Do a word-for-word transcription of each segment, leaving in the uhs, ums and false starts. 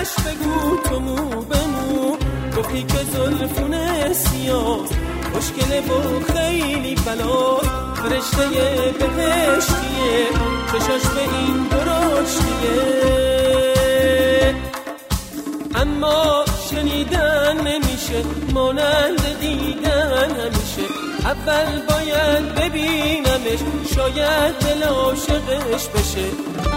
ازش بگو تو مو به مو. گفتی که زلفونه سیاه مشکله و خیلی بلا، فرشته بهشتیه چشاش به این درشتیه. اما شنیدن نمیشه مانند دیدن همیشه، اول باید ببینمش شاید دل عاشقش بشه.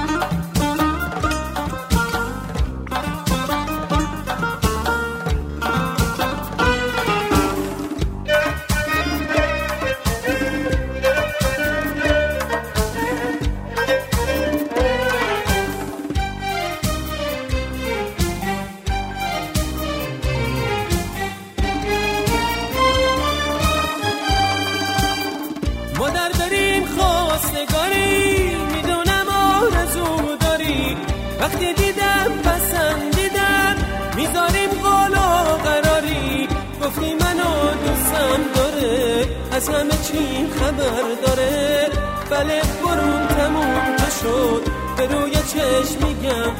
وقتی دیدم پسندیدم میذاریم قول و قراری. گفتی منو دوستم داره از همه چی خبر داره. بله برون تموم که شد به روی چشم میگم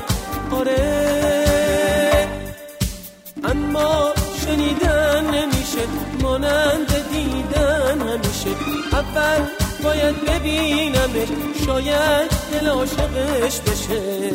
آره. اما شنیدن نمیشه مانند دیدن همیشه، اول باید ببینمش شاید دل عاشقش بشه.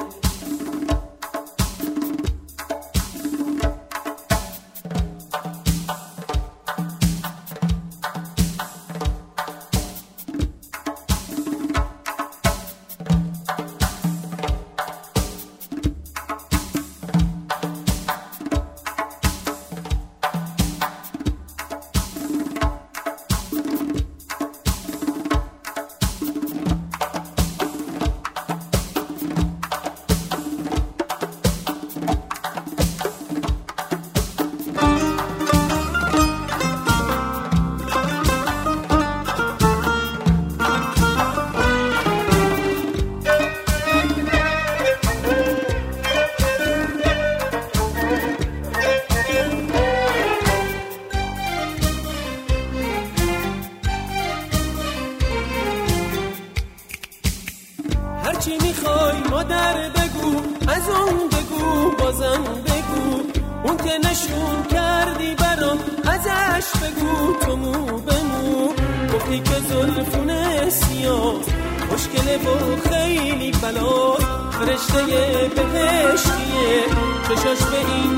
هرچی میخوای مادر بگو، از اون بگو بازم بگو. اون که نشون کردی برام ازش بگو تو مو به مو. گفتی که زلفونه سیاه مشکله و خیلی بلا، فرشته بهشتیه چشاش به این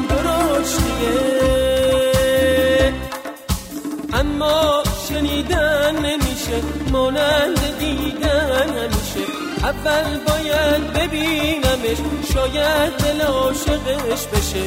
درشتیه. اما شنیدن نمیشه مانند دیدن همیشه، اول باید ببینمش شاید دل عاشقش بشه.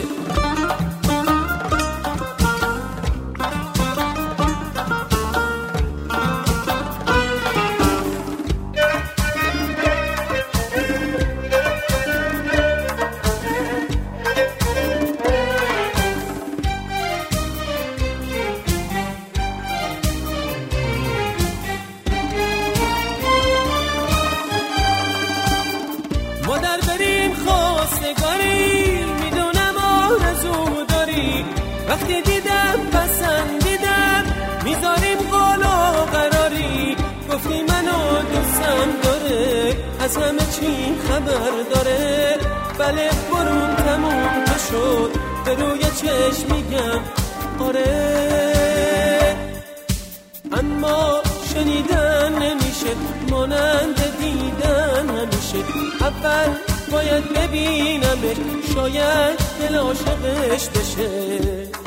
مادر بریم خواستگاری، میدونم آرزو داری. وقتی دیدم پسندیدم میذاریم قول و قراری. گفتی منو دوستم داره از همه چی خبر داره. بله برون تموم که شد به روی چشم میگم آره. اما شنیدن نمیشه مانند دیدن همیشه، اول باید ببینمش شاید دل عاشقش بشه.